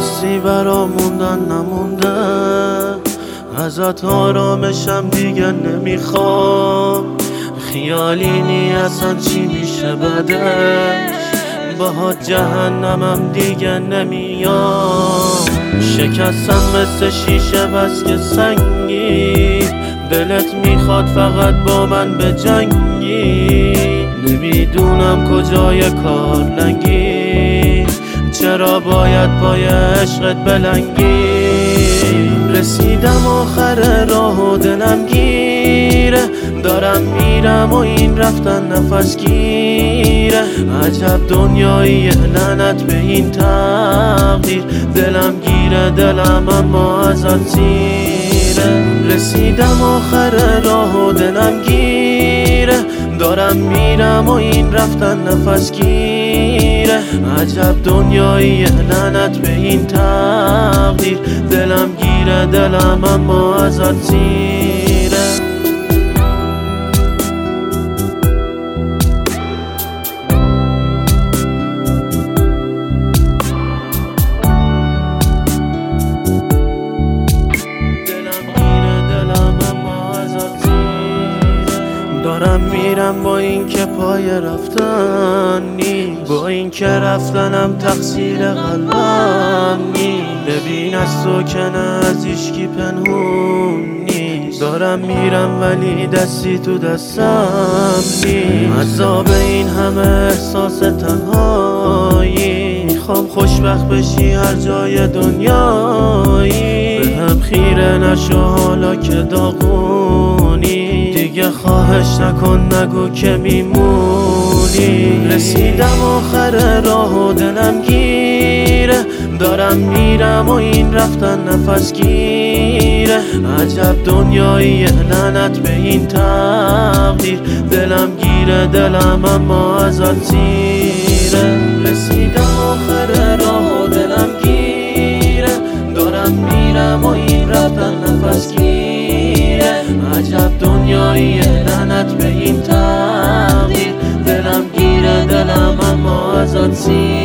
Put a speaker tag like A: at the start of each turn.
A: هستی برا موندن نمونده، ازت آرامشم دیگه نمیخوام. خیالی نی اصلا چی میشه بعدش، باهات جهنمم دیگه نمیام. شکستم مثل شیشه بس که سنگی، دلت میخواد فقط با من بجنگی. نمیدونم کجای کار لنگی، چرا باید پای عشقت بلنگی. رسیدم آخر راه و دلم گیره، دارم میرم و این رفتن نفس گیره. عجب دنیایی لعنت به این تقدیر، دلم گیره دلم اما ازت سیره. رسیدم آخر راه و دلم گیره، دارم میرم و این رفتن نفس گیره. عجب دنیایی لعنت به این تقدیر، دلم گیره دلم اما ازت سیره. دارم میرم با این که پای رفتن نیست، با این که رفتنم تقصیر قلبم نیست. ببین از تو که نه از هیچکی پنهون نیست، دارم میرم ولی دستی تو دستم نیست. عذاب این همه احساس تنهایی، میخوام خوشبخت بشی هر جای دنیایی. به هم خیره نشو حالا که داغونی، دیگه خواهش نکن نگو که میمونی. رسیدم آخر راه و دلم گیره، دارم میرم و این رفتن نفس گیره. عجب دنیایی لعنت به این تقدیر، دلم گیره دلم اما ازت سیره. رسیدم آخر راه و دلم گیره، دارم میرم و این رفتن نفس گیره. عجب دنیایی لعنت به این تقدیر، دلم گیره دلم اما ازت سیره.